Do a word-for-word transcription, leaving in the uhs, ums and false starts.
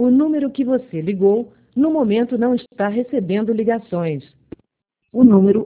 O número que você ligou no momento não está recebendo ligações. O número